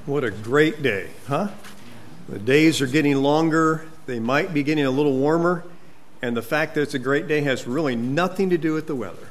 What a great day, huh? The days are getting longer. They might be getting a little warmer. And the fact that it's a great day has really nothing to do with the weather.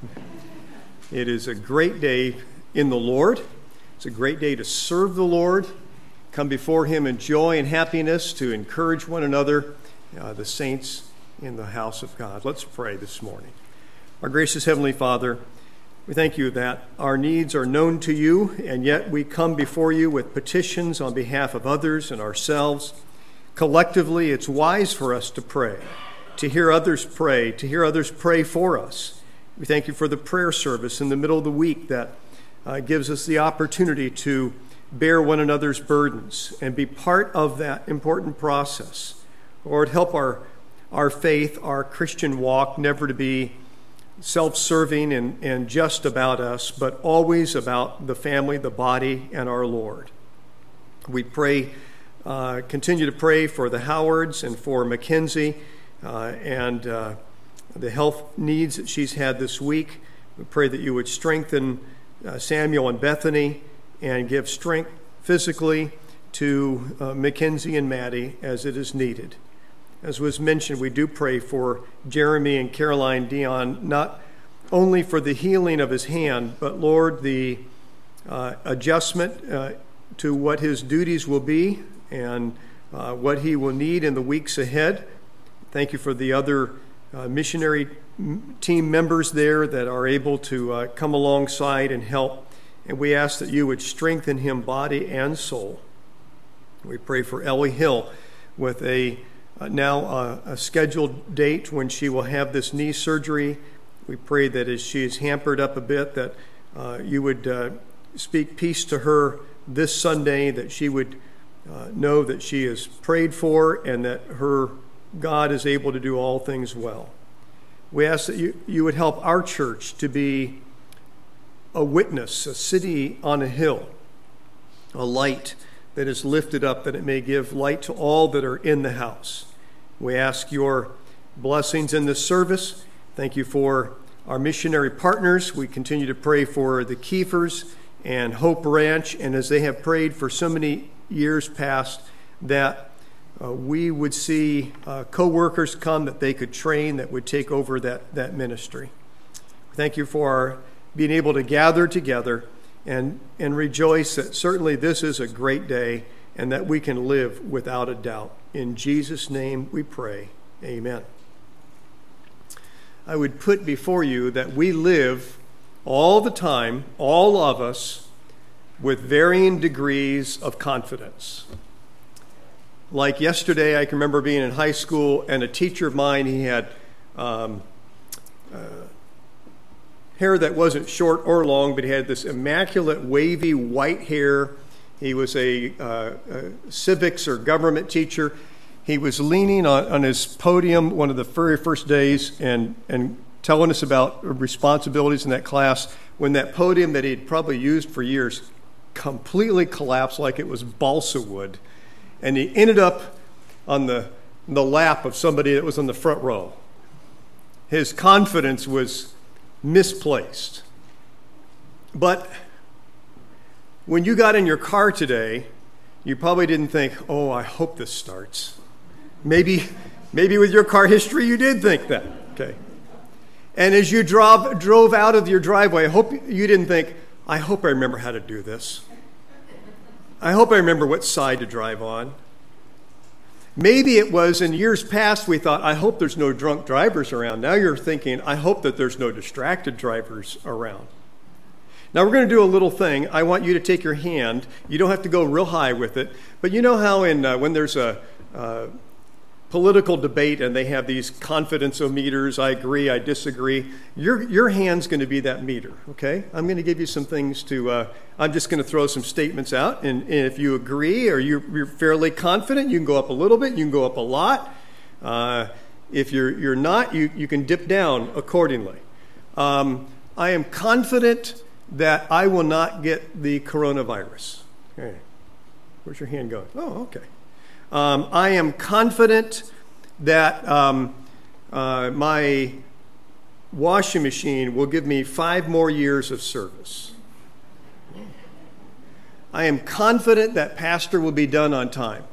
It is a great day in the Lord. It's a great day to serve the Lord, come before Him in joy and happiness, to encourage one another, the saints in the house of God. Let's pray this morning. Our gracious Heavenly Father, we thank you that our needs are known to you, and yet we come before you with petitions on behalf of others and ourselves. Collectively, it's wise for us to pray, to hear others pray for us. We thank you for the prayer service in the middle of the week that gives us the opportunity to bear one another's burdens and be part of that important process. Lord, help our faith, our Christian walk, never to be self-serving and just about us, but always about the family, the body, and our Lord. We pray, continue to pray for the Howards and for Mackenzie and the health needs that she's had this week. We pray that you would strengthen Samuel and Bethany and give strength physically to Mackenzie and Maddie as it is needed. As was mentioned, we do pray for Jeremy and Caroline Dion, not only for the healing of his hand, but, Lord, the adjustment to what his duties will be and what he will need in the weeks ahead. Thank you for the other missionary team members there that are able to come alongside and help. And we ask that you would strengthen him body and soul. We pray for Ellie Hill with a scheduled date when she will have this knee surgery. We pray that as she is hampered up a bit, that you would speak peace to her this Sunday, that she would know that she is prayed for and that her God is able to do all things well. We ask that you would help our church to be a witness, a city on a hill, a light that is lifted up, that it may give light to all that are in the house. We ask your blessings in this service. Thank you for our missionary partners. We continue to pray for the Kiefers and Hope Ranch, and as they have prayed for so many years past, that we would see co-workers come that they could train, that would take over that ministry. Thank you for our being able to gather together and rejoice that certainly this is a great day and that we can live without a doubt. In Jesus' name we pray. Amen. I would put before you that we live all the time, all of us, with varying degrees of confidence. Like yesterday, I can remember being in high school, and a teacher of mine, he had hair that wasn't short or long, but he had this immaculate, wavy, white hair. He was a civics or government teacher. He was leaning on his podium one of the very first days and telling us about responsibilities in that class, when that podium that he'd probably used for years completely collapsed like it was balsa wood. And he ended up on the lap of somebody that was on the front row. His confidence was misplaced. But when you got in your car today, you probably didn't think, oh, I hope this starts. Maybe with your car history, you did think that. Okay. And as you drove out of your driveway, I hope you didn't think, I hope I remember how to do this. I hope I remember what side to drive on. Maybe it was in years past we thought, I hope there's no drunk drivers around. Now you're thinking, I hope that there's no distracted drivers around. Now we're going to do a little thing. I want you to take your hand. You don't have to go real high with it. But you know how when there's a political debate and they have these confidence-o-meters, I agree, I disagree, your hand's going to be that meter, okay? I'm going to give you some things I'm just going to throw some statements out, and if you agree or you're fairly confident, you can go up a little bit, you can go up a lot. If you're not, you can dip down accordingly. I am confident that I will not get the coronavirus. Okay. Where's your hand going? Oh, okay. I am confident that my washing machine will give me 5 more years of service. I am confident that pastor will be done on time.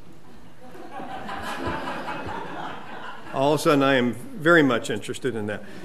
All of a sudden, I am very much interested in that.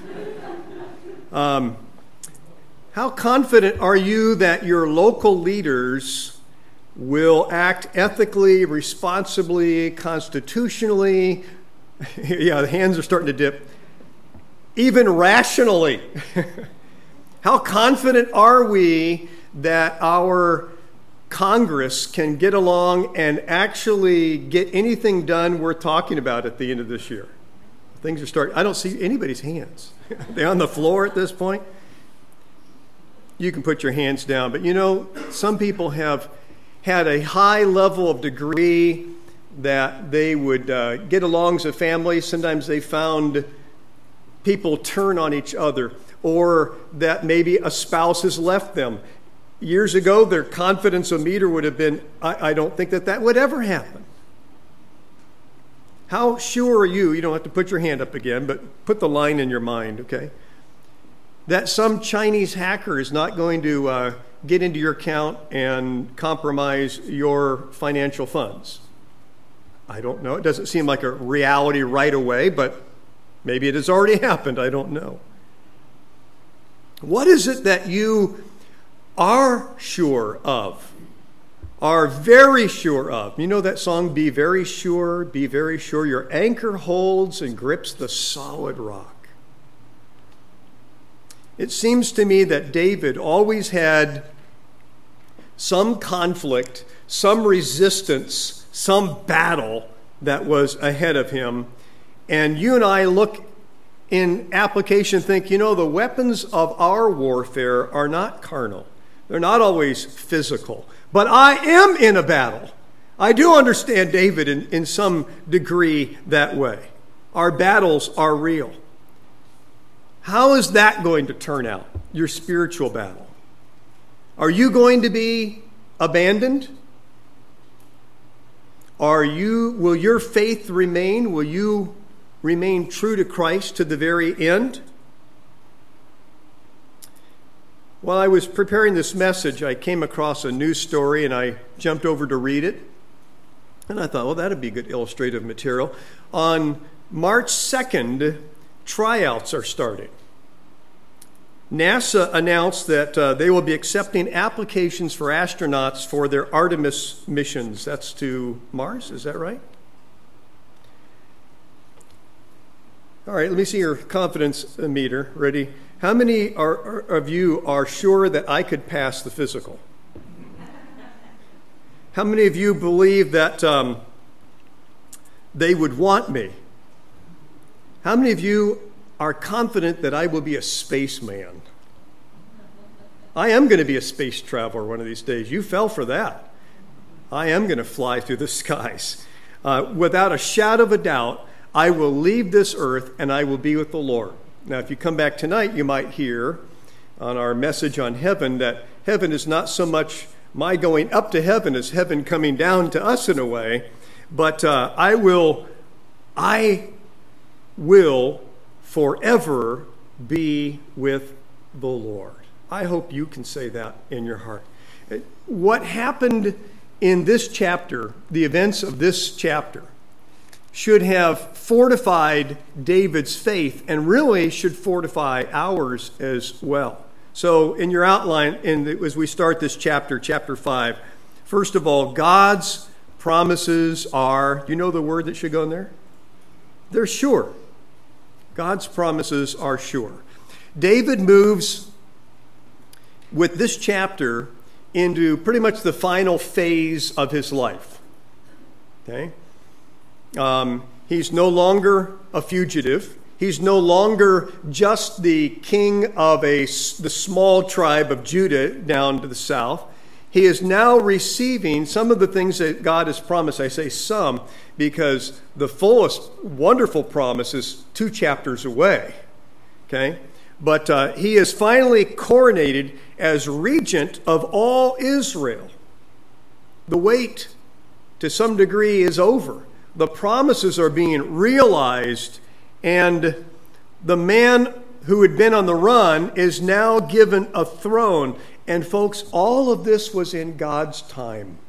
How confident are you that your local leaders will act ethically, responsibly, constitutionally? Yeah, the hands are starting to dip. Even rationally. How confident are we that our Congress can get along and actually get anything done worth talking about at the end of this year? Things are starting. I don't see anybody's hands. Are they on the floor at this point? You can put your hands down. But you know, some people have had a high level of degree that they would get along as a family. Sometimes they found people turn on each other, or that maybe a spouse has left them. Years ago, their confidence meter would have been, I don't think that would ever happen. How sure are you? You don't have to put your hand up again, but put the line in your mind, okay? That some Chinese hacker is not going to get into your account and compromise your financial funds. I don't know. It doesn't seem like a reality right away, but maybe it has already happened. I don't know. What is it that you are sure of? Are very sure of? You know that song, Be Very Sure, Be Very Sure. Your anchor holds and grips the solid rock. It seems to me that David always had some conflict, some resistance, some battle that was ahead of him. And you and I look in application, think, you know, the weapons of our warfare are not carnal. They're not always physical. But I am in a battle. I do understand David in some degree that way. Our battles are real. How is that going to turn out, your spiritual battle? Are you going to be abandoned? Will your faith remain? Will you remain true to Christ to the very end? While I was preparing this message, I came across a news story and I jumped over to read it. And I thought, well, that'd be good illustrative material. On March 2nd, tryouts are starting. NASA announced that they will be accepting applications for astronauts for their Artemis missions. That's to Mars, is that right? All right, let me see your confidence meter. Ready? How many of you are sure that I could pass the physical? How many of you believe that they would want me? How many of you are confident that I will be a spaceman? I am going to be a space traveler one of these days. You fell for that. I am going to fly through the skies. Without a shadow of a doubt, I will leave this earth and I will be with the Lord. Now, if you come back tonight, you might hear on our message on heaven that heaven is not so much my going up to heaven as heaven coming down to us in a way, but I will forever be with the Lord. I hope you can say that in your heart. What happened in this chapter, the events of this chapter, should have fortified David's faith and really should fortify ours as well. So in your outline, as we start this chapter, chapter 5, first of all, God's promises are, do you know the word that should go in there? They're sure. God's promises are sure. David moves with this chapter into pretty much the final phase of his life. Okay? He's no longer a fugitive. He's no longer just the king of the small tribe of Judah down to the south. He is now receiving some of the things that God has promised. I say some because the fullest wonderful promise is 2 chapters away. Okay? But he is finally coronated as regent of all Israel. The wait, to some degree, is over. The promises are being realized, and the man who had been on the run is now given a throne. And folks, all of this was in God's time.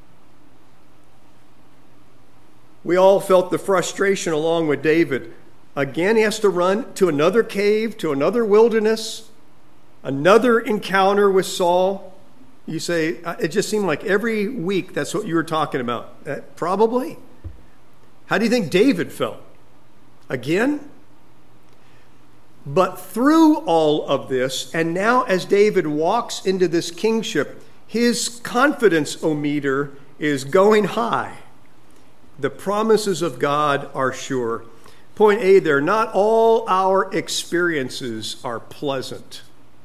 We all felt the frustration along with David. Again, he has to run to another cave, to another wilderness, another encounter with Saul. You say, it just seemed like every week that's what you were talking about. Probably. How do you think David felt? Again? But through all of this, and now as David walks into this kingship, his confidence-o-meter is going high. The promises of God are sure. Point A there, not all our experiences are pleasant.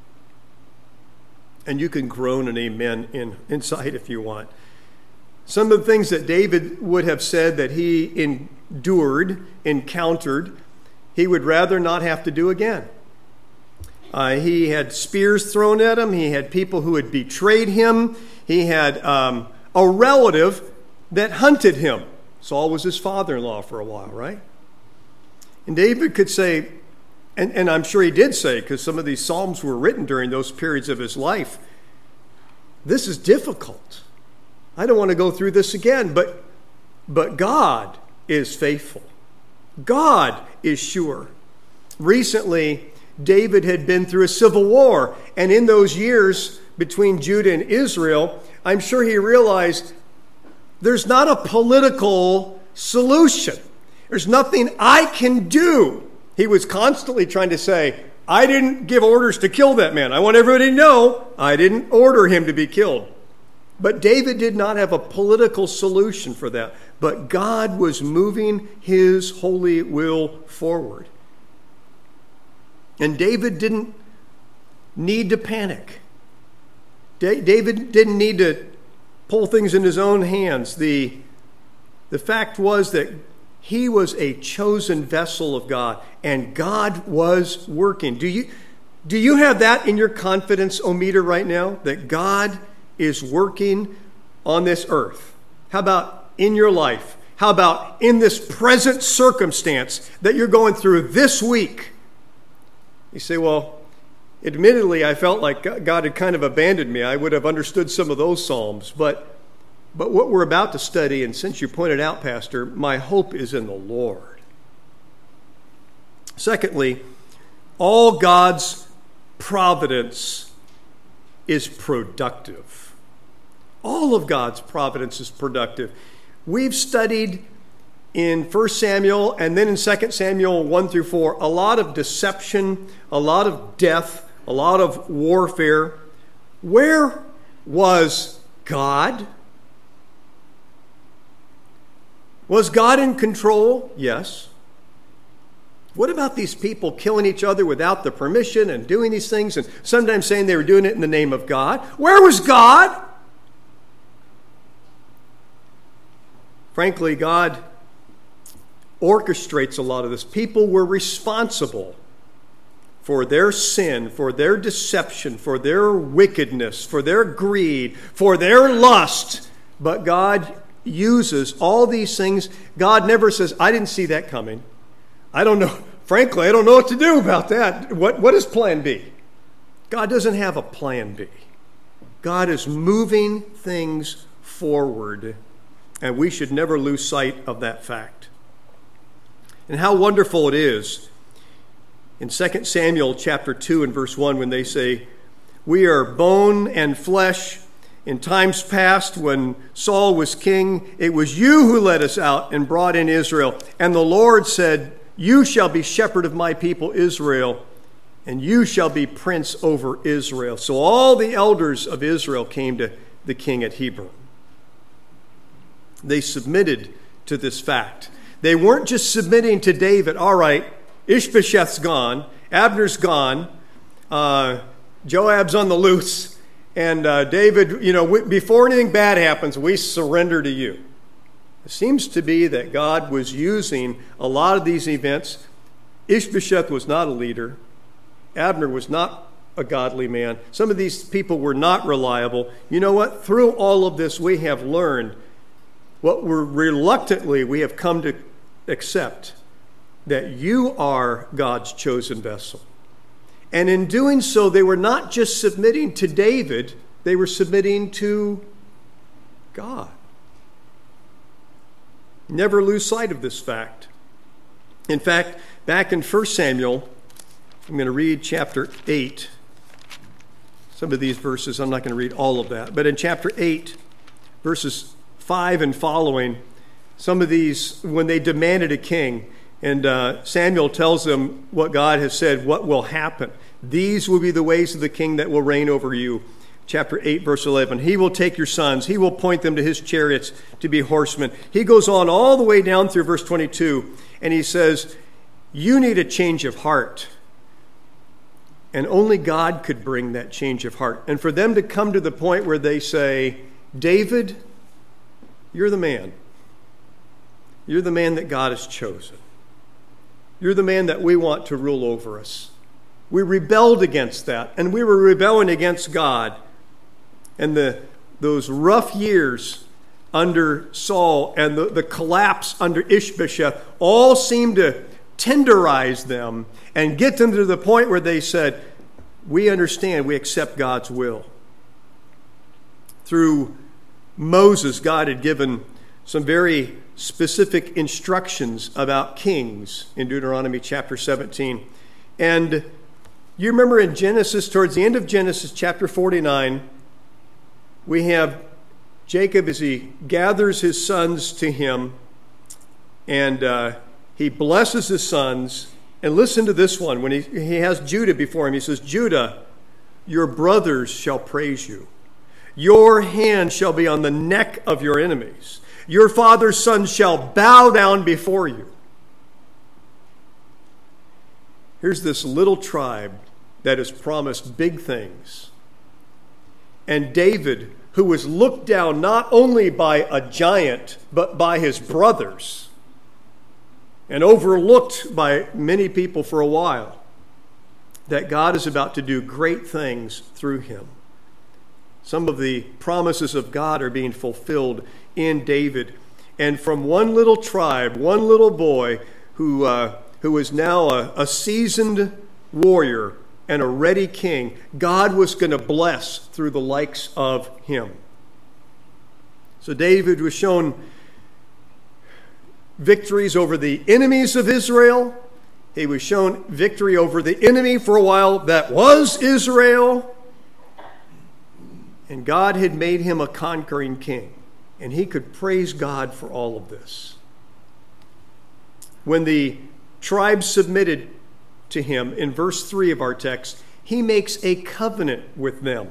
And you can groan an amen inside if you want. Some of the things that David would have said that he encountered, he would rather not have to do again. He had spears thrown at him. He had people who had betrayed him. He had a relative that hunted him. Saul was his father-in-law for a while, right? And David could say, and I'm sure he did say, because some of these Psalms were written during those periods of his life, this is difficult. I don't want to go through this again, but God is faithful. God is sure. Recently, David had been through a civil war, and in those years between Judah and Israel, I'm sure he realized there's not a political solution. There's nothing I can do. He was constantly trying to say, I didn't give orders to kill that man. I want everybody to know I didn't order him to be killed. But David did not have a political solution for that. But God was moving his holy will forward. And David didn't need to panic. David didn't need to pull things in his own hands. The fact was that he was a chosen vessel of God, and God was working. Do you have that in your confidence-o-meter right now, that God is working on this earth? How about in your life? How about in this present circumstance that you're going through this week? You say, well, admittedly, I felt like God had kind of abandoned me. I would have understood some of those Psalms, but what we're about to study, and since you pointed out, Pastor, my hope is in the Lord. Secondly, all God's providence is productive. All of God's providence is productive. We've studied in 1 Samuel and then in 2 Samuel 1 through 4 a lot of deception, a lot of death, a lot of warfare. Where was God? Was God in control? Yes. What about these people killing each other without the permission and doing these things and sometimes saying they were doing it in the name of God? Where was God? Frankly, God orchestrates a lot of this. People were responsible for their sin, for their deception, for their wickedness, for their greed, for their lust. But God uses all these things. God never says, I didn't see that coming. I don't know. Frankly, I don't know what to do about that. What is plan B? God doesn't have a plan B. God is moving things forward, and we should never lose sight of that fact. And how wonderful it is in 2 Samuel chapter 2 and verse 1 when they say, we are bone and flesh. In times past, when Saul was king, it was you who led us out and brought in Israel. And the Lord said, you shall be shepherd of my people Israel, and you shall be prince over Israel. So all the elders of Israel came to the king at Hebron. They submitted to this fact. They weren't just submitting to David. All right, Ishbosheth's gone, Abner's gone, Joab's on the loose. And David, before anything bad happens, we surrender to you. It seems to be that God was using a lot of these events. Ishbosheth was not a leader. Abner was not a godly man. Some of these people were not reliable. You know what? Through all of this, we have learned what we have come to accept, that you are God's chosen vessel. And in doing so, they were not just submitting to David, they were submitting to God. Never lose sight of this fact. In fact, back in 1 Samuel, I'm going to read chapter 8. Some of these verses, I'm not going to read all of that. But in chapter 8, verses 5 and following, some of these, when they demanded a king, and Samuel tells them what God has said, what will happen. These will be the ways of the king that will reign over you. Chapter 8, verse 11. He will take your sons. He will point them to his chariots to be horsemen. He goes on all the way down through verse 22, and he says, you need a change of heart. And only God could bring that change of heart. And for them to come to the point where they say, David, you're the man. You're the man that God has chosen. You're the man that we want to rule over us. We rebelled against that, and we were rebelling against God. And those rough years under Saul and the collapse under Ishbosheth all seemed to tenderize them and get them to the point where they said, we understand, we accept God's will. Through Moses, God had given some very specific instructions about kings in Deuteronomy chapter 17. And you remember in Genesis, towards the end of Genesis chapter 49, we have Jacob as he gathers his sons to him, and he blesses his sons. And listen to this one. When he has Judah before him, he says, Judah, your brothers shall praise you. Your hand shall be on the neck of your enemies. Your father's sons shall bow down before you. Here's this little tribe that is promised big things. And David, who was looked down not only by a giant, but by his brothers, and overlooked by many people for a while, that God is about to do great things through him. Some of the promises of God are being fulfilled in David. And from one little tribe, one little boy who is now a seasoned warrior and a ready king, God was going to bless through the likes of him. So David was shown victories over the enemies of Israel. He was shown victory over the enemy for a while that was Israel. And God had made him a conquering king. And he could praise God for all of this. When the tribes submitted to him, in verse 3 of our text, he makes a covenant with them.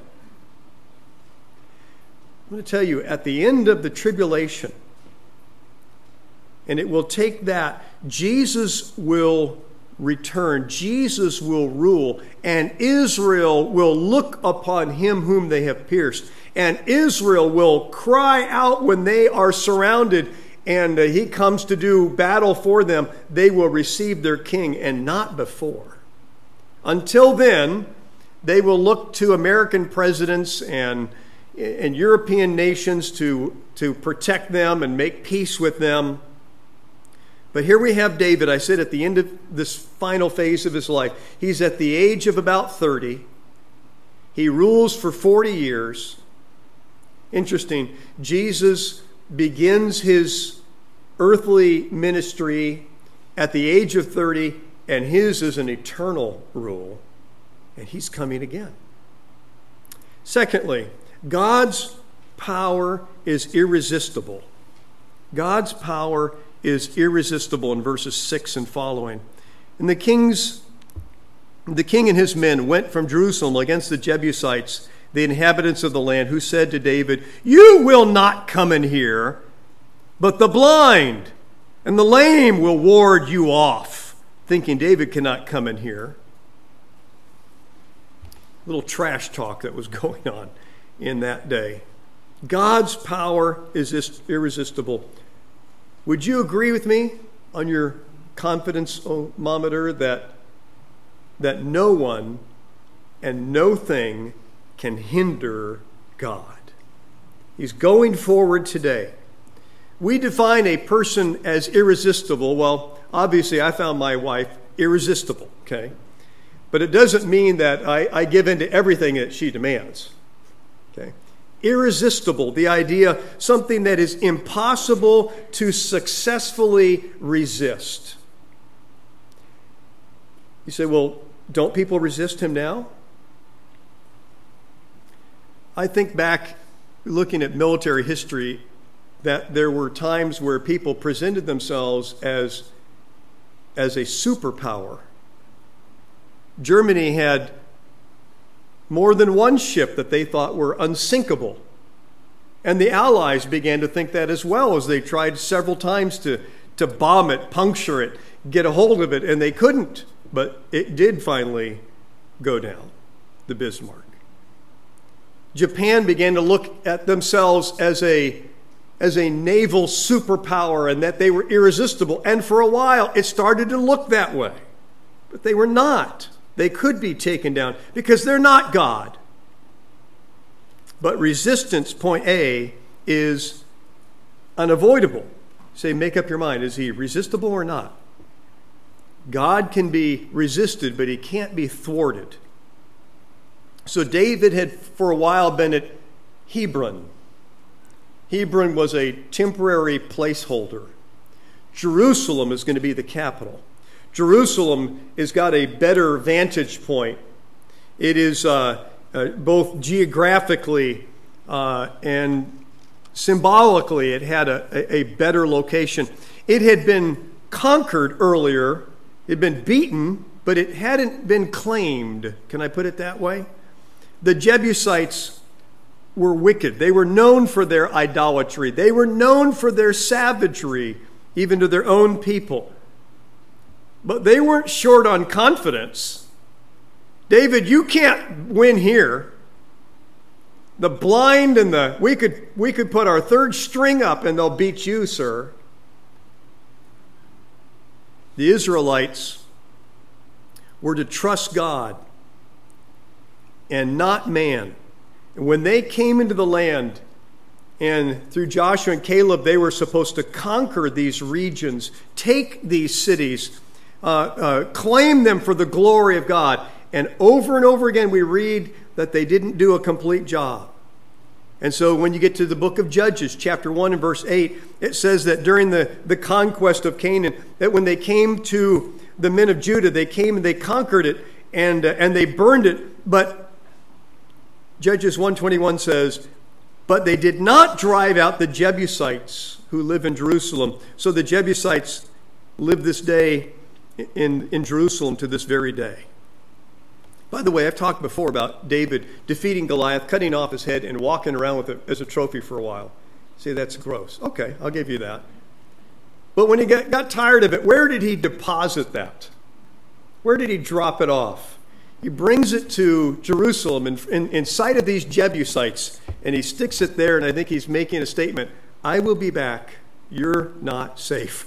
I'm going to tell you, at the end of the tribulation, and it will take that, Jesus will return, Jesus will rule, and Israel will look upon him whom they have pierced. And Israel will cry out when they are surrounded and he comes to do battle for them. They will receive their king, and not before. Until then, they will look to American presidents and European nations to protect them and make peace with them. But here we have David, I said, at the end of this final phase of his life. He's at the age of about 30. He rules for 40 years. Interesting. Jesus begins his earthly ministry at the age of 30, and his is an eternal rule, and he's coming again. Secondly, God's power is irresistible. God's power is irresistible in verses 6 and following. And the king and his men went from Jerusalem against the Jebusites, the inhabitants of the land, who said to David, "You will not come in here, but the blind and the lame will ward you off," thinking David cannot come in here. Little trash talk that was going on in that day. God's power is irresistible. Would you agree with me on your confidence-o-meter that no one and no thing can hinder God? He's going forward today. We define a person as irresistible. Well, obviously I found my wife irresistible, okay? But it doesn't mean that I give in to everything that she demands. Okay? Irresistible, the idea, something that is impossible to successfully resist. You say, well, don't people resist him now? I think back, looking at military history, that there were times where people presented themselves as a superpower. Germany had more than one ship that they thought were unsinkable. And the Allies began to think that as well, as they tried several times to bomb it, puncture it, get a hold of it, and they couldn't. But it did finally go down, the Bismarck. Japan began to look at themselves as a naval superpower and that they were irresistible. And for a while, it started to look that way. But they were not. They could be taken down because they're not God. But resistance, point A, is unavoidable. Say, make up your mind. Is he resistible or not? God can be resisted, but he can't be thwarted. So David had for a while been at Hebron. Hebron was a temporary placeholder. Jerusalem is going to be the capital. Jerusalem has got a better vantage point. It is both geographically and symbolically, it had a better location. It had been conquered earlier. It had been beaten, but it hadn't been claimed. Can I put it that way? The Jebusites were wicked. They were known for their idolatry. They were known for their savagery, even to their own people. But they weren't short on confidence. David, you can't win here. The blind and we could put our third string up and they'll beat you, sir. The Israelites were to trust God and not man. And when they came into the land, and through Joshua and Caleb, they were supposed to conquer these regions, take these cities, claim them for the glory of God. And over again, we read that they didn't do a complete job. And so when you get to the book of Judges, chapter 1 and verse 8, it says that during the conquest of Canaan, that when they came to the men of Judah, they came and they conquered it and they burned it. But Judges 1:21 says, but they did not drive out the Jebusites who live in Jerusalem. So the Jebusites live this day in Jerusalem to this very day. By the way, I've talked before about David defeating Goliath, cutting off his head, and walking around with it as a trophy for a while. See, that's gross. Okay, I'll give you that. But when he got tired of it, where did he deposit that? Where did he drop it off? He brings it to Jerusalem in sight of these Jebusites, and he sticks it there, and I think he's making a statement. I will be back. You're not safe.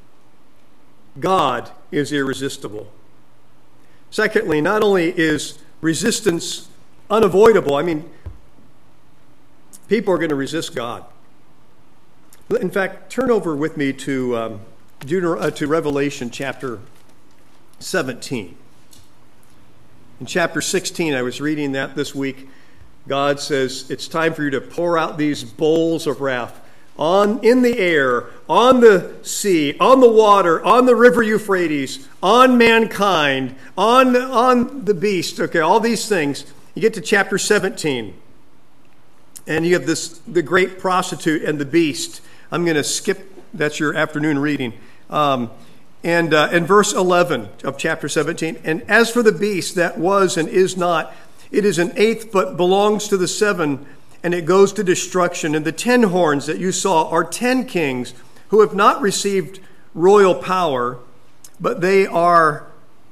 God is irresistible. Secondly, not only is resistance unavoidable, I mean, people are going to resist God. In fact, turn over with me to Revelation chapter 17. In chapter 16, I was reading that this week. God says, it's time for you to pour out these bowls of wrath in the air, on the sea, on the water, on the river Euphrates, on mankind, on the beast. Okay, all these things. You get to chapter 17, and you have the great prostitute and the beast. I'm going to skip, that's your afternoon reading. And verse 11 of chapter 17, and as for the beast that was and is not, it is an eighth but belongs to the seven, and it goes to destruction. And the 10 horns that you saw are 10 kings who have not received royal power, but they are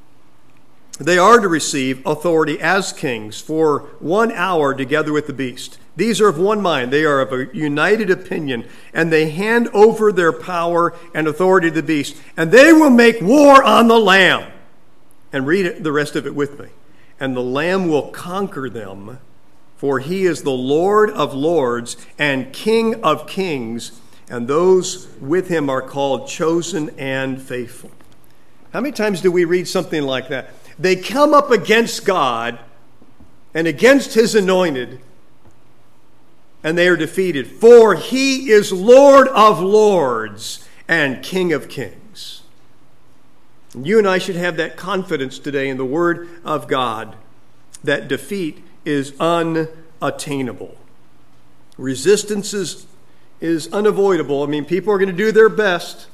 to receive authority as kings for 1 hour together with the beast. These are of one mind. They are of a united opinion, and they hand over their power and authority to the beast, and they will make war on the Lamb. And read the rest of it with me. And the Lamb will conquer them, for he is the Lord of lords and King of kings, and those with him are called chosen and faithful. How many times do we read something like that? They come up against God and against his anointed, and they are defeated. For he is Lord of lords and King of kings. And you and I should have that confidence today in the Word of God that defeat is unattainable. Resistance is unavoidable. I mean, people are going to do their best.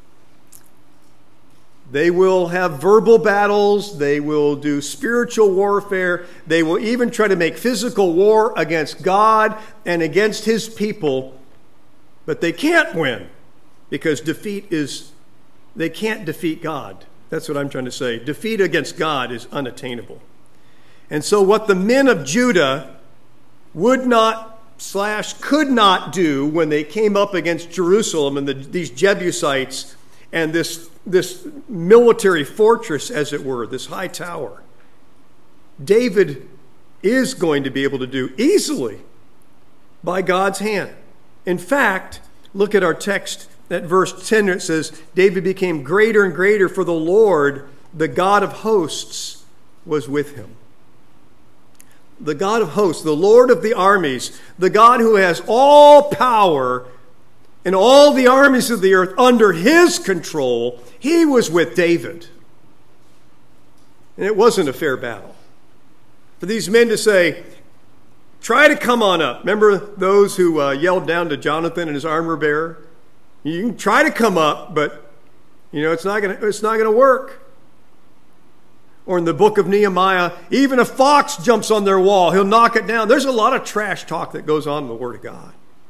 They will have verbal battles. They will do spiritual warfare. They will even try to make physical war against God and against his people. But they can't win because they can't defeat God. That's what I'm trying to say. Defeat against God is unattainable. And so what the men of Judah could not do when they came up against Jerusalem and these Jebusites and this military fortress, as it were, this high tower, David is going to be able to do easily by God's hand. In fact, look at our text at verse 10. It says, David became greater and greater, for the Lord, the God of hosts, was with him. The God of hosts, the Lord of the armies, the God who has all power and all the armies of the earth under his control, he was with David. And it wasn't a fair battle. For these men to say, try to come on up. Remember those who yelled down to Jonathan and his armor bearer? You can try to come up, but it's not going to work. Or in the book of Nehemiah, even a fox jumps on their wall, he'll knock it down. There's a lot of trash talk that goes on in the Word of God.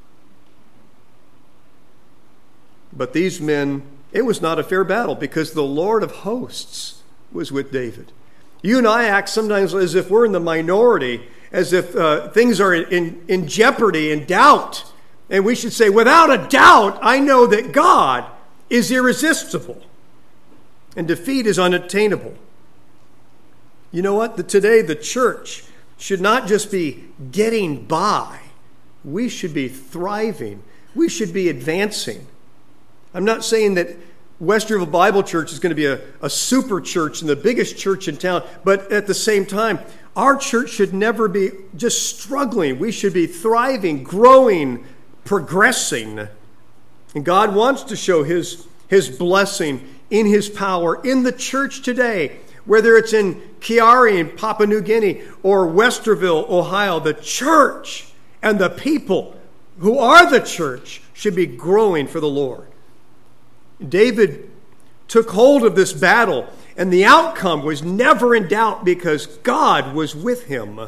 But these men, it was not a fair battle because the Lord of hosts was with David. You and I act sometimes as if we're in the minority, as if things are in jeopardy and doubt. And we should say, without a doubt, I know that God is irresistible and defeat is unattainable. You know what? Today the church should not just be getting by. We should be thriving. We should be advancing. I'm not saying that Westerville Bible Church is going to be a super church and the biggest church in town, but at the same time, our church should never be just struggling. We should be thriving, growing, progressing. And God wants to show his blessing in his power in the church today. Whether it's in Chiari in Papua New Guinea or Westerville, Ohio, the church and the people who are the church should be growing for the Lord. David took hold of this battle, and the outcome was never in doubt because God was with him.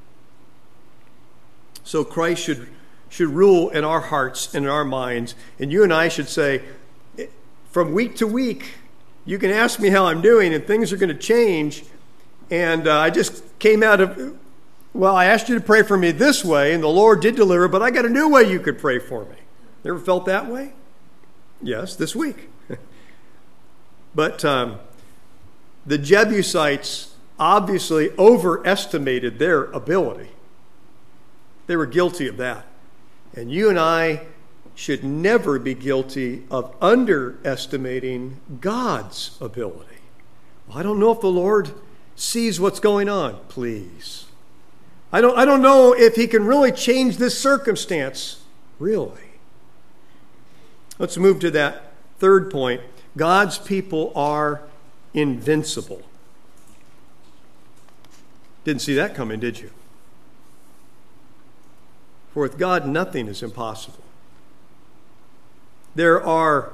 So Christ should rule in our hearts and in our minds, and you and I should say, from week to week, you can ask me how I'm doing, and things are going to change. And I just came out of, I asked you to pray for me this way, and the Lord did deliver, but I got a new way you could pray for me. Ever felt that way? Yes, this week. But the Jebusites obviously overestimated their ability. They were guilty of that. And you and I should never be guilty of underestimating God's ability. Well, I don't know if the Lord sees what's going on. Please. I don't know if he can really change this circumstance. Really. Let's move to that third point. God's people are invincible. Didn't see that coming, did you? For with God, nothing is impossible. There are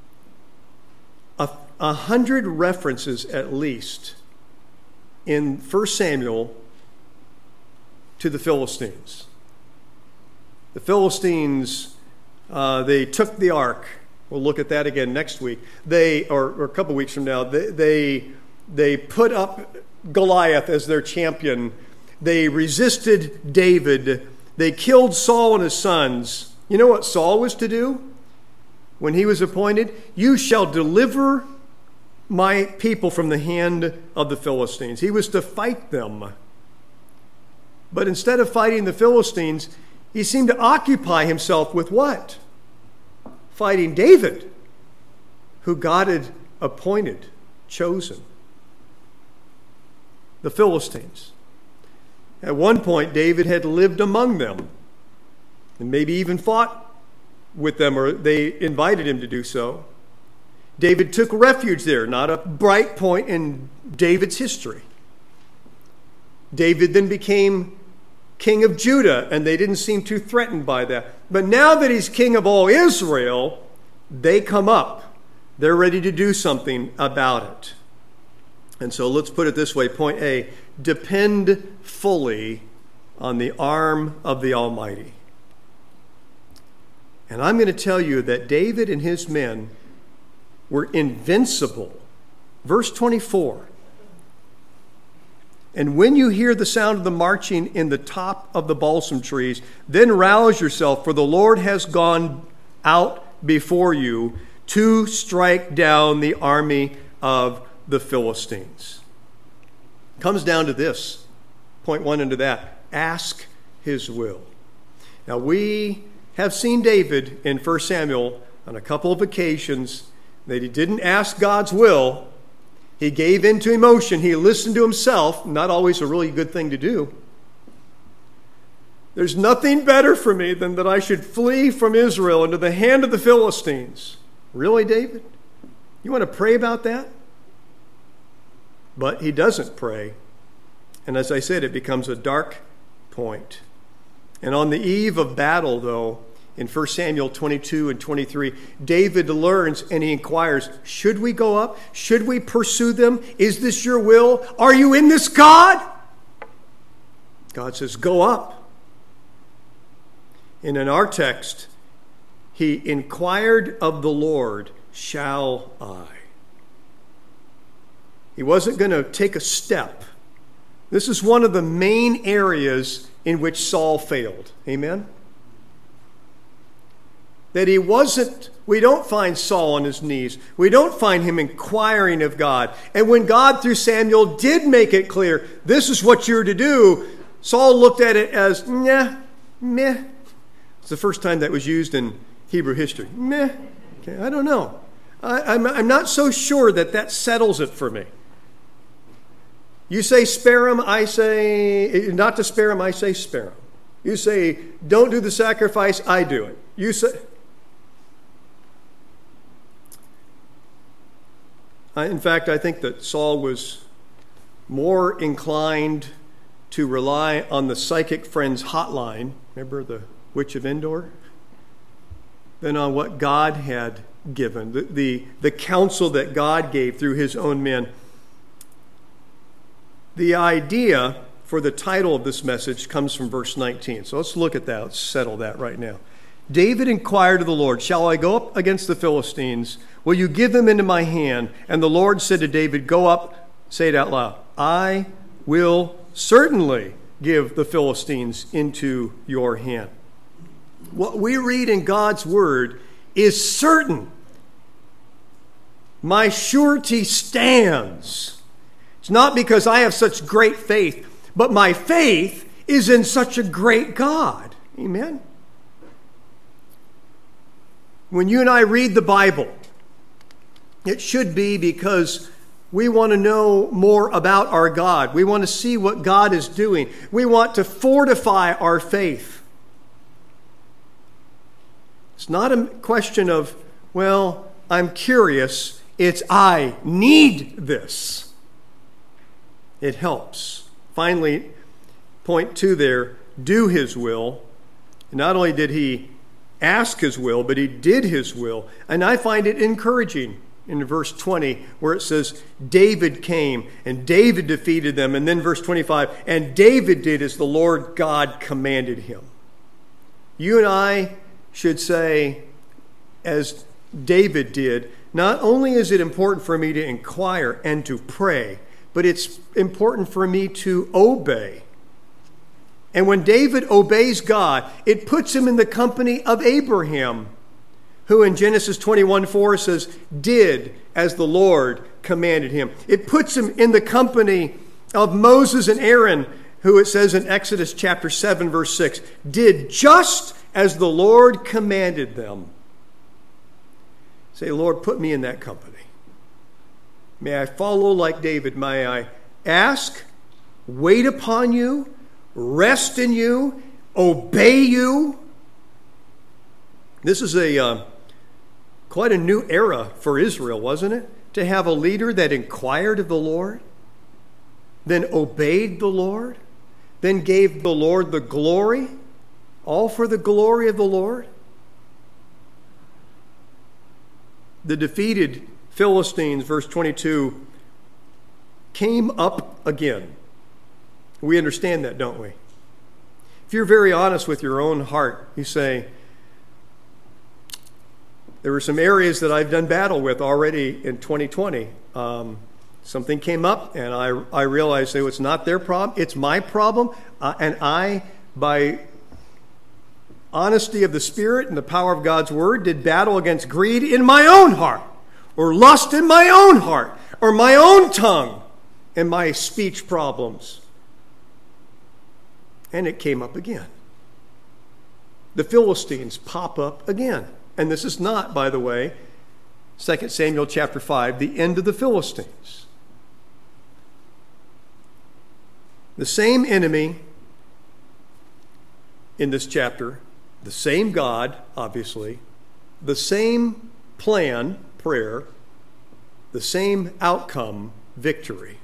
100 references at least in 1 Samuel to the Philistines. The Philistines, they took the ark. We'll look at that again next week. Or a couple weeks from now, they put up Goliath as their champion. They resisted David. They killed Saul and his sons. You know what Saul was to do when he was appointed? You shall deliver my people from the hand of the Philistines. He was to fight them. But instead of fighting the Philistines, he seemed to occupy himself with what? Fighting David, who God had appointed, chosen. the Philistines. At one point, David had lived among them and maybe even fought with them, or they invited him to do so. David took refuge there, not a bright point in David's history. David then became king of Judah, and they didn't seem too threatened by that. But now that he's king of all Israel, they come up. They're ready to do something about it. And so let's put it this way. Point A, depend fully on the arm of the Almighty. And I'm going to tell you that David and his men were invincible. Verse 24. And when you hear the sound of the marching in the top of the balsam trees, then rouse yourself, for the Lord has gone out before you to strike down the army of the Philistines. Comes down to this. Point one into that. Ask his will. Now we have seen David in 1 Samuel on a couple of occasions that he didn't ask God's will. He gave in to emotion. He listened to himself. Not always a really good thing to do. There's nothing better for me than that I should flee from Israel into the hand of the Philistines. Really, David? You want to pray about that? But he doesn't pray. And as I said, it becomes a dark point. And on the eve of battle, though, in 1 Samuel 22 and 23, David learns and he inquires, should we go up? Should we pursue them? Is this your will? Are you in this, God? God says, go up. And in our text, he inquired of the Lord, shall I? He wasn't going to take a step. This is one of the main areas in which Saul failed. Amen? That he wasn't, we don't find Saul on his knees. We don't find him inquiring of God. And when God, through Samuel, did make it clear, this is what you're to do, Saul looked at it as, meh. It's the first time that was used in Hebrew history. Meh. Okay, I don't know. I'm not so sure that settles it for me. You say spare him, I say, not to spare him, I say spare him. You say, don't do the sacrifice, I do it. You say... In fact, I think that Saul was more inclined to rely on the psychic friend's hotline, remember the Witch of Endor, than on what God had given, the counsel that God gave through his own men. The idea for the title of this message comes from verse 19. So let's look at that. Let's settle that right now. David inquired of the Lord, shall I go up against the Philistines? Will you give them into my hand? And the Lord said to David, go up, say it out loud, I will certainly give the Philistines into your hand. What we read in God's word is certain. My surety stands. It's not because I have such great faith, but my faith is in such a great God. Amen? When you and I read the Bible, it should be because we want to know more about our God. We want to see what God is doing. We want to fortify our faith. It's not a question of, well, I'm curious. It's I need this. It helps. Finally, point 2 there, do his will. And not only did he ask his will, but he did his will. And I find it encouraging in verse 20 where it says, David came and David defeated them. And then verse 25, and David did as the Lord God commanded him. You and I should say, as David did, not only is it important for me to inquire and to pray, but it's important for me to obey. And when David obeys God, it puts him in the company of Abraham, who in Genesis 21:4 says, did as the Lord commanded him. It puts him in the company of Moses and Aaron, who it says in Exodus chapter 7, verse 6, did just as the Lord commanded them. Say, Lord, put me in that company. May I follow like David. May I ask wait upon you, rest in you, obey you. This is quite a new era for Israel, wasn't it? To have a leader that inquired of the Lord, then obeyed the Lord, then gave the Lord the glory, all for the glory of the Lord. The defeated Philistines, verse 22, came up again. We understand that, don't we? If you're very honest with your own heart, you say, there were some areas that I've done battle with already in 2020. Something came up, and I realized that it's not their problem, it's my problem. And I, by honesty of the Spirit and the power of God's Word, did battle against greed in my own heart, or lust in my own heart, or my own tongue, and my speech problems. And it came up again. The Philistines pop up again. And this is not, by the way, 2 Samuel chapter 5, the end of the Philistines. The same enemy in this chapter, the same God, obviously, the same plan, prayer, the same outcome, victory.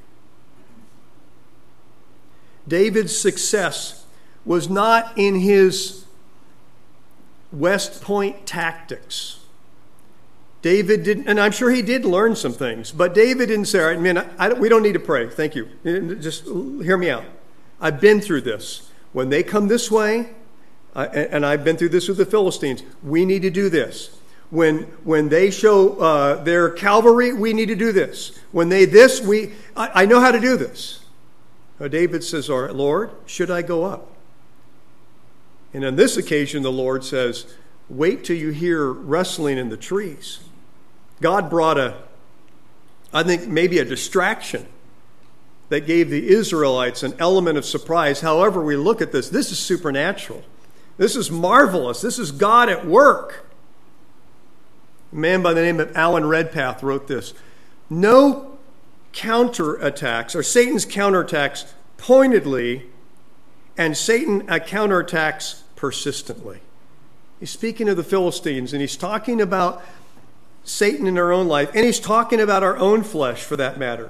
David's success was not in his West Point tactics. David didn't, and I'm sure he did learn some things, but David didn't say, all right, man, we don't need to pray. Thank you. Just hear me out. I've been through this. When they come this way, and I've been through this with the Philistines, we need to do this. When they show their cavalry, we need to do this. When they this, I know how to do this. David says, all right, Lord, should I go up? And on this occasion, the Lord says, wait till you hear rustling in the trees. God brought I think maybe a distraction that gave the Israelites an element of surprise. However we look at this is supernatural. This is marvelous. This is God at work. A man by the name of Alan Redpath wrote this. No counterattacks, or Satan's counterattacks pointedly, and Satan counterattacks persistently. He's speaking of the Philistines, and he's talking about Satan in our own life, and he's talking about our own flesh, for that matter.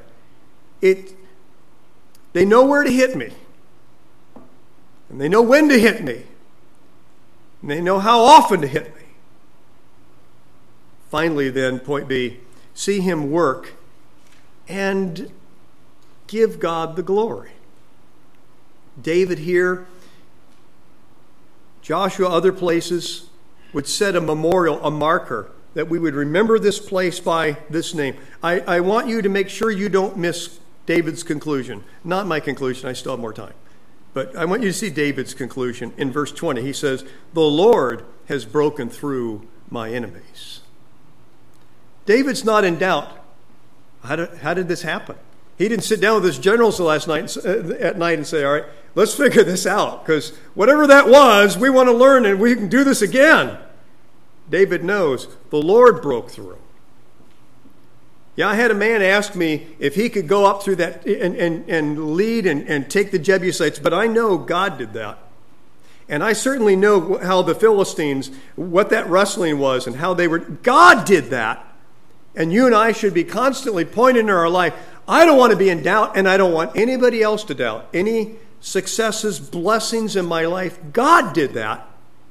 They know where to hit me, and they know when to hit me, and they know how often to hit me. Finally, then, point B, see him work and give God the glory. David here, Joshua, other places, would set a memorial, a marker, that we would remember this place by this name. I want you to make sure you don't miss David's conclusion. Not my conclusion, I still have more time. But I want you to see David's conclusion. In verse 20, he says, the Lord has broken through my enemies. David's not in doubt. How did this happen? He didn't sit down with his generals at night and say, all right, let's figure this out, because whatever that was, we want to learn and we can do this again. David knows the Lord broke through. Yeah, I had a man ask me if he could go up through that and lead and take the Jebusites, but I know God did that. And I certainly know how the Philistines, what that wrestling was and how they were. God did that. And you and I should be constantly pointing in our life, I don't want to be in doubt, and I don't want anybody else to doubt. Any successes, blessings in my life, God did that.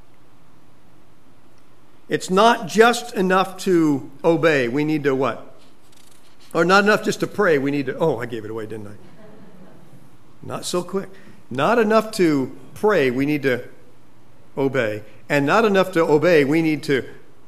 It's not just enough to obey. We need to what? Or not enough just to pray. We need to, I gave it away, didn't I? Not so quick. Not enough to pray. We need to obey. And not enough to obey. We need to,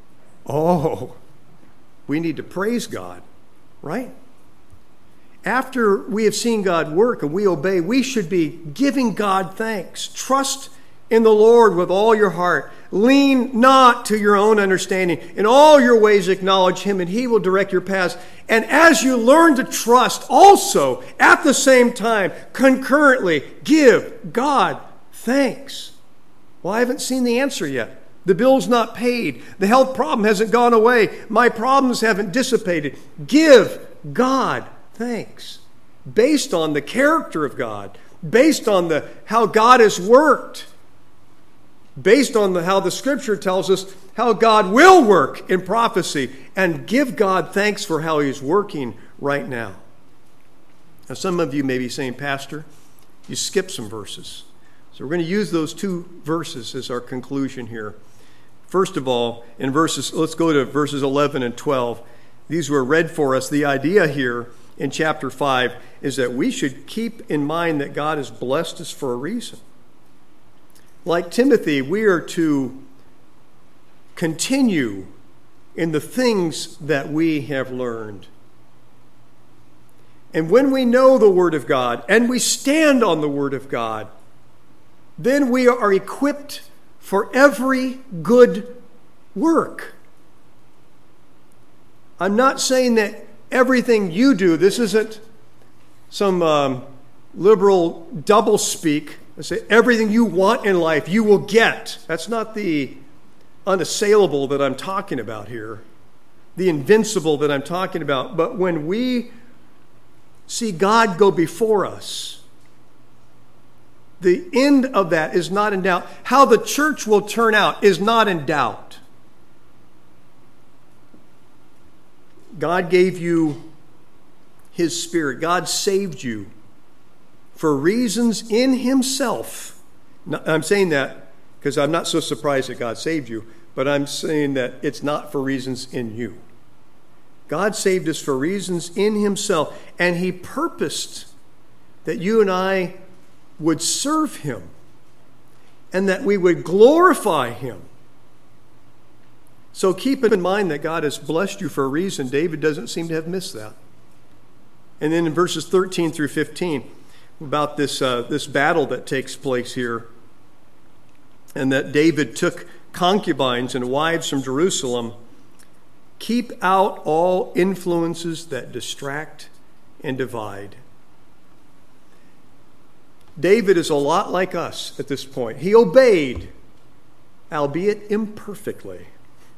we need to praise God, right? After we have seen God work and we obey, we should be giving God thanks. Trust in the Lord with all your heart. Lean not to your own understanding. In all your ways acknowledge him, and he will direct your paths. And as you learn to trust, also, at the same time, concurrently, give God thanks. Well, I haven't seen the answer yet. The bill's not paid. The health problem hasn't gone away. My problems haven't dissipated. Give God thanks based on the character of God, based on how God has worked, based on how the Scripture tells us how God will work in prophecy, and give God thanks for how He's working right now. Now, some of you may be saying, Pastor, you skipped some verses. So we're going to use those two verses as our conclusion here. First of all, let's go to verses 11 and 12. These were read for us. The idea here in chapter 5 is that we should keep in mind that God has blessed us for a reason. Like Timothy, we are to continue in the things that we have learned. And when we know the Word of God and we stand on the Word of God, then we are equipped for every good work. I'm not saying that everything you do, this isn't some liberal doublespeak. I say everything you want in life you will get. That's not the unassailable that I'm talking about here, the invincible that I'm talking about. But when we see God go before us, the end of that is not in doubt. How the church will turn out is not in doubt. God gave you His Spirit. God saved you for reasons in Himself. Now, I'm saying that because I'm not so surprised that God saved you, but I'm saying that it's not for reasons in you. God saved us for reasons in Himself, and He purposed that you and I would serve Him and that we would glorify Him. So keep in mind that God has blessed you for a reason. David doesn't seem to have missed that. And then in verses 13 through 15, about this battle that takes place here, and that David took concubines and wives from Jerusalem. Keep out all influences that distract and divide. David is a lot like us at this point. He obeyed, albeit imperfectly.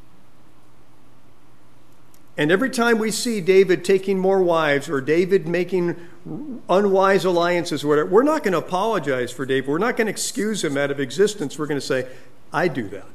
And every time we see David taking more wives or David making unwise alliances or whatever, we're not going to apologize for David. We're not going to excuse him out of existence. We're going to say, I do that.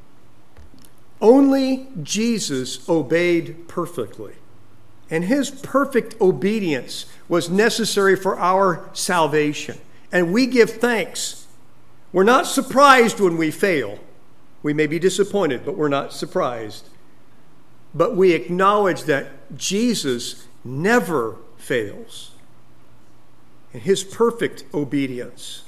Only Jesus obeyed perfectly. And His perfect obedience was necessary for our salvation. And we give thanks. We're not surprised when we fail. We may be disappointed, but we're not surprised. But we acknowledge that Jesus never fails in His perfect obedience.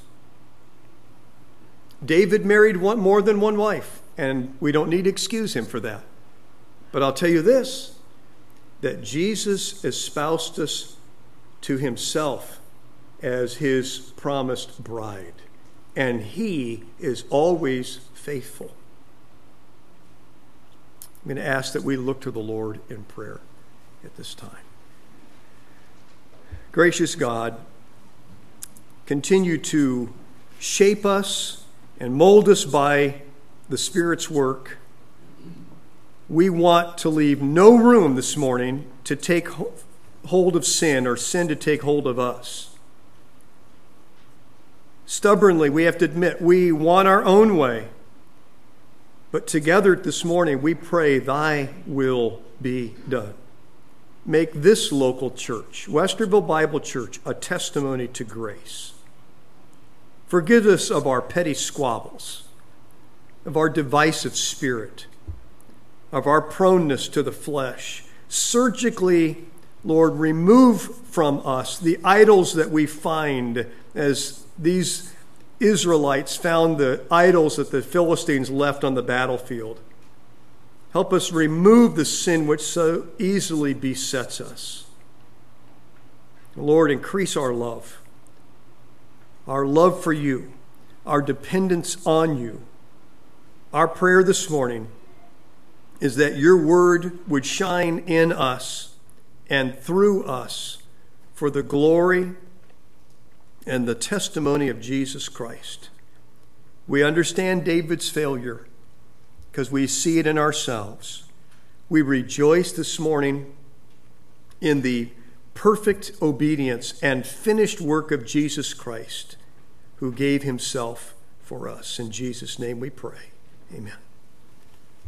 David married more than one wife, and we don't need to excuse him for that. But I'll tell you this, that Jesus espoused us to Himself as His promised bride, and He is always faithful. I'm going to ask that we look to the Lord in prayer at this time. Gracious God, continue to shape us and mold us by the Spirit's work. We want to leave no room this morning to take hold of sin or sin to take hold of us. Stubbornly, we have to admit we want our own way. But together this morning, we pray, Thy will be done. Make this local church, Westerville Bible Church, a testimony to grace. Forgive us of our petty squabbles, of our divisive spirit, of our proneness to the flesh. Surgically, Lord, remove from us the idols that we find as these Israelites found the idols that the Philistines left on the battlefield. Help us remove the sin which so easily besets us. Lord, increase our love for you, our dependence on you. Our prayer this morning is that your word would shine in us and through us for the glory and the testimony of Jesus Christ. We understand David's failure because we see it in ourselves. We rejoice this morning in the perfect obedience and finished work of Jesus Christ. who gave himself for us. In Jesus' name we pray. Amen.